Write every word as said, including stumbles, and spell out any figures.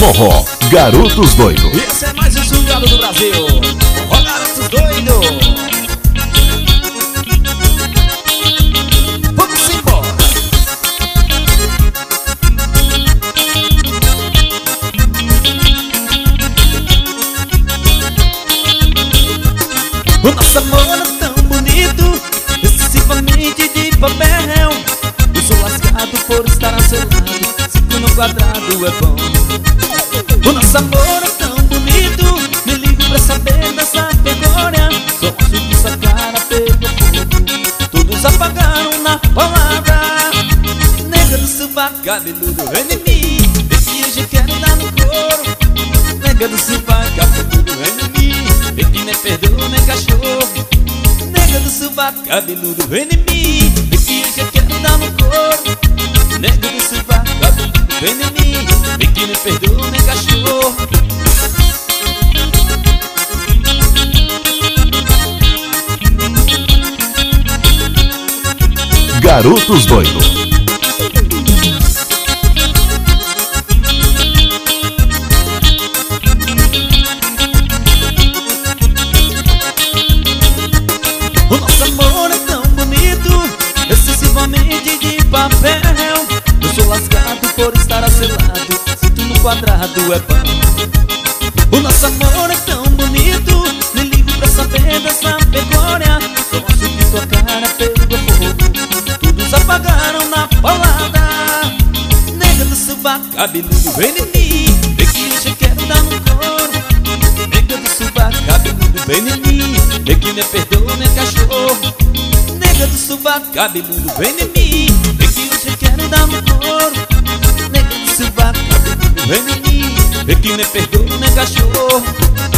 forró, Garotos Doido. Esse é mais um sugado do Brasil, forró Garotos Doido. Vamos embora. O nosso amor é tão bonito, excessivamente de papel. Eu sou lascado por estar a seu lado, cinco no quadrado é bom. O nosso amor é tão bonito, me ligo pra saber dessa vergonha. Só acho que sua cara pegou fogo, todos apagaram na palavra. Nega do sovaco cabeludo, vem em mim, vê que hoje eu quero dar no couro. Nega do sovaco cabeludo, vem em mim, vê que nem perdoa nem cachorro. Nega do sovaco cabeludo, vem em mim, vê que hoje eu quero dar no couro. Nega do sovaco cabeludo, vem em mim, vê que nem perdoa nem cachorro. Garotos Doido. O nosso amor é tão bonito, excessivamente de papel. Eu sou lascado por estar a seu lado, sinto no quadrado é bom. O nosso amor é tão bonito, me ligo pra saber dessa vergonha. Só acho que tua cara pegou fogo, todos apagaram na palavra. Nega do sovaco cabeludo, vem em mim, vê que hoje eu quero dar no couro. Nega do sovaco cabeludo, vem em mim, vê que nem perdoa nem cachorro. Nega do sovaco cabeludo, vem em mim, vê que hoje eu quero dar no couro. Nega do sovaco cabeludo, vem em mim, vê que nem perdoa nem cachorro.